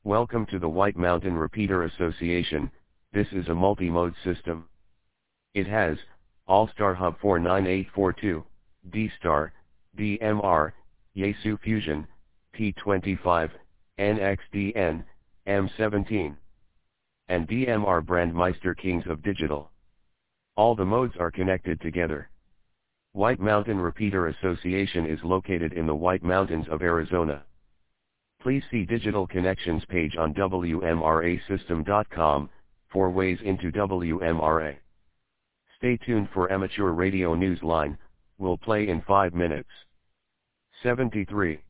Welcome to the White Mountain Repeater Association. This is a multi-mode system. It has All-Star Hub 49842, D-Star, DMR, Yaesu Fusion, T25, NXDN, M17, and DMR Brandmeister Kings of Digital. All the modes are connected together. White Mountain Repeater Association is located in the White Mountains of Arizona. Please see Digital Connections page on WMRAsystem.com for ways into WMRA. Stay tuned for Amateur Radio Newsline, will play in 5 minutes. 73.